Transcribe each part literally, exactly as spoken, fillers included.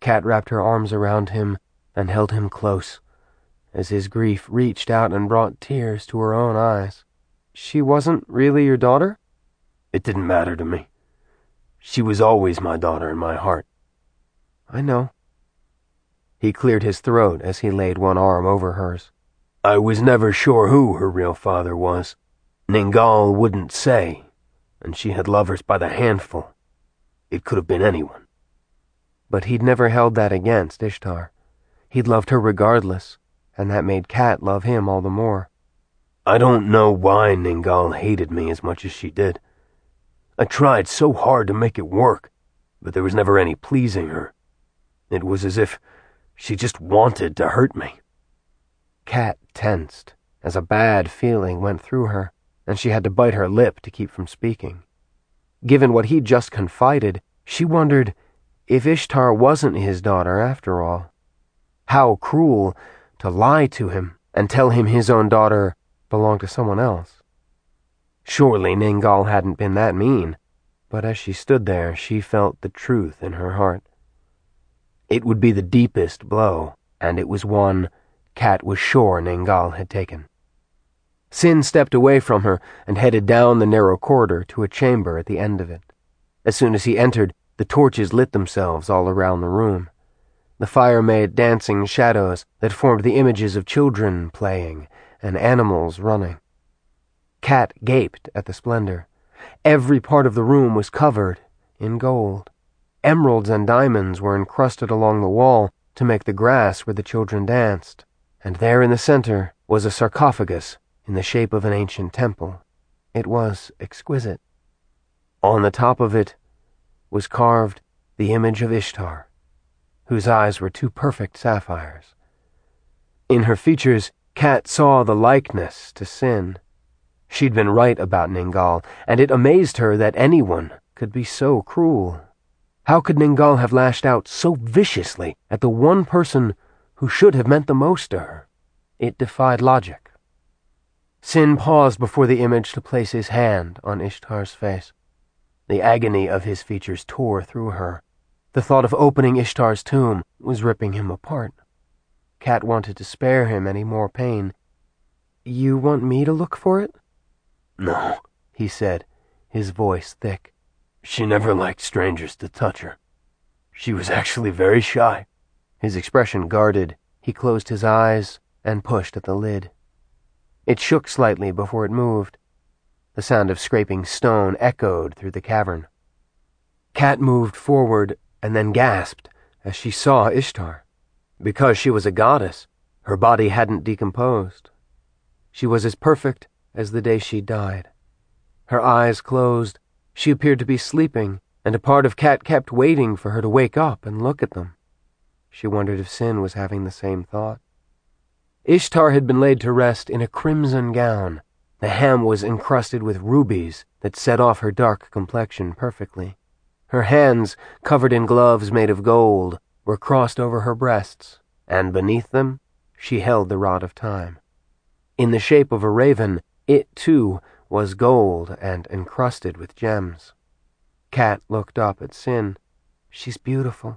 Kat wrapped her arms around him and held him close, as his grief reached out and brought tears to her own eyes. She wasn't really your daughter? It didn't matter to me. She was always my daughter in my heart. I know. He cleared his throat as he laid one arm over hers. I was never sure who her real father was. Ningal wouldn't say, and she had lovers by the handful. It could have been anyone. But he'd never held that against Ishtar. He'd loved her regardless, and that made Kat love him all the more. I don't know why Ningal hated me as much as she did. I tried so hard to make it work, but there was never any pleasing her. It was as if she just wanted to hurt me. Kat tensed as a bad feeling went through her, and she had to bite her lip to keep from speaking. Given what he'd just confided, she wondered if Ishtar wasn't his daughter after all. How cruel to lie to him and tell him his own daughter belonged to someone else. Surely Ningal hadn't been that mean, but as she stood there, she felt the truth in her heart. It would be the deepest blow, and it was one Kat was sure Ningal had taken. Sin stepped away from her and headed down the narrow corridor to a chamber at the end of it. As soon as he entered, the torches lit themselves all around the room. The fire made dancing shadows that formed the images of children playing and animals running. Kat gaped at the splendor. Every part of the room was covered in gold. Emeralds and diamonds were encrusted along the wall to make the grass where the children danced, and there in the center was a sarcophagus in the shape of an ancient temple. It was exquisite. On the top of it was carved the image of Ishtar, whose eyes were two perfect sapphires. In her features, Kat saw the likeness to Sin. She'd been right about Ningal, and it amazed her that anyone could be so cruel. How could Ningal have lashed out so viciously at the one person who should have meant the most to her? It defied logic. Sin paused before the image to place his hand on Ishtar's face. The agony of his features tore through her. The thought of opening Ishtar's tomb was ripping him apart. Kat wanted to spare him any more pain. You want me to look for it? No, he said, his voice thick. She never liked strangers to touch her. She was actually very shy. His expression guarded. He closed his eyes and pushed at the lid. It shook slightly before it moved. The sound of scraping stone echoed through the cavern. Kat moved forward and then gasped as she saw Ishtar. Because she was a goddess, her body hadn't decomposed. She was as perfect as the day she died. Her eyes closed. She appeared to be sleeping, and a part of Kat kept waiting for her to wake up and look at them. She wondered if Sin was having the same thought. Ishtar had been laid to rest in a crimson gown. The hem was encrusted with rubies that set off her dark complexion perfectly. Her hands, covered in gloves made of gold, were crossed over her breasts, and beneath them she held the rod of time. In the shape of a raven, it, too, was gold and encrusted with gems. Kat looked up at Sin. She's beautiful.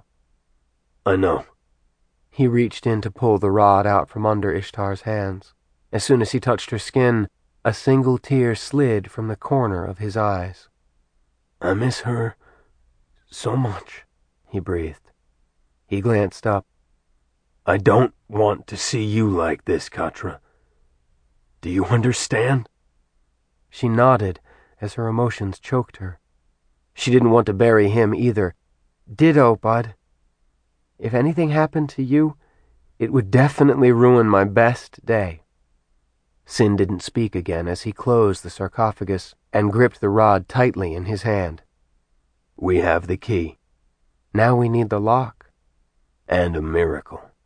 I know. He reached in to pull the rod out from under Ishtar's hands. As soon as he touched her skin, a single tear slid from the corner of his eyes. I miss her so much, he breathed. He glanced up. I don't want to see you like this, Katra. Do you understand? She nodded as her emotions choked her. She didn't want to bury him either. Ditto, Bud. If anything happened to you, it would definitely ruin my best day. Sin didn't speak again as he closed the sarcophagus and gripped the rod tightly in his hand. We have the key. Now we need the lock. And a miracle.